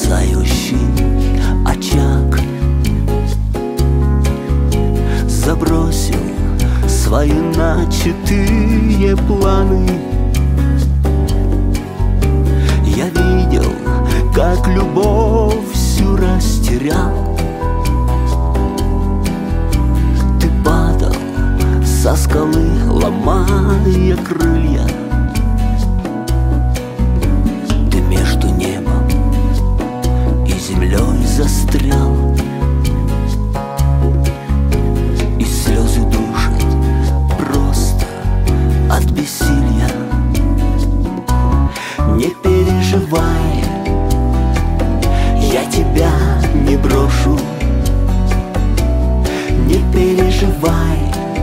мерцающий очаг. Забросил свои начатые планы. Я видел, как любовь всю растерял. Ты падал со скалы, ломая крылья. Ты между небом и землей застрял. И слезы душат просто от бессилья. Не переживай, я тебя не брошу. Не переживай,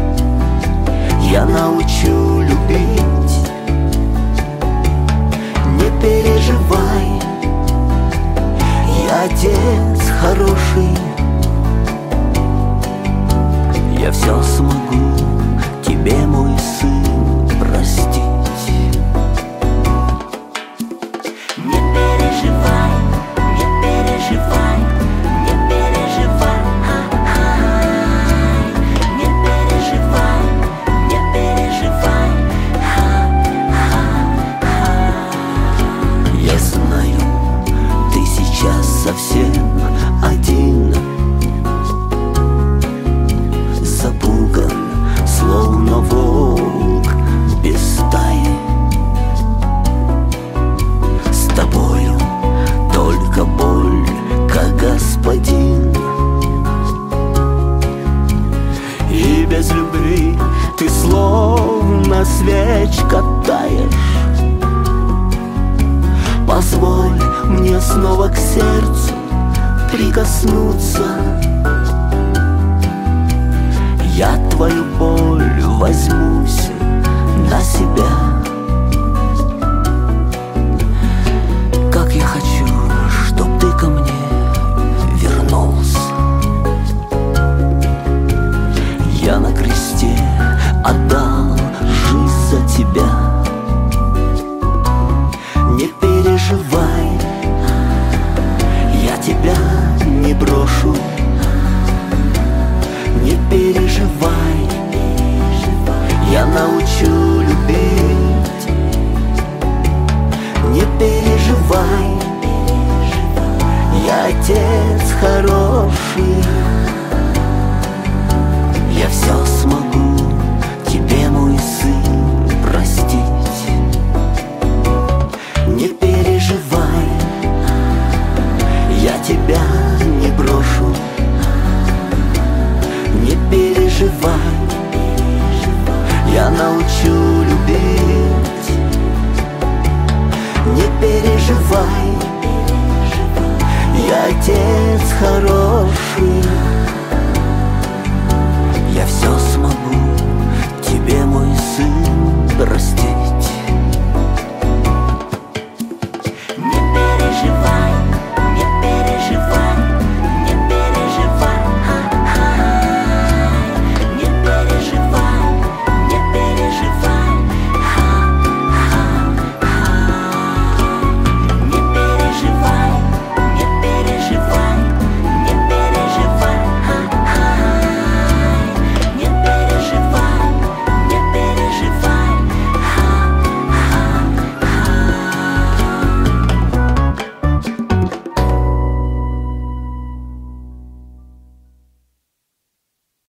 я научу любить. Не переживай, я отец хороший. Я все смогу тебе, мой сын, простить. Не переживай, не переживай, не переживай, не переживай, не переживай. Я знаю, ты сейчас совсем один, запуган, словно волк без стаи. С тобою только боль, как господин. И без любви ты словно свечка таешь. Позволь мне снова к сердцу прикоснуться. Я твою боль возьмусь на себя. Как я хочу, чтоб ты ко мне вернулся. Я на кресте отдал жизнь за тебя. Не переживай, я тебя не брошу. Не переживай, я научу любить. Не переживай, я отец хороший. Я все смогу тебе, мой сын, простить. Не переживай, я тебя не брошу. Не переживай, я научу любить. Не переживай, я отец хороший. Я все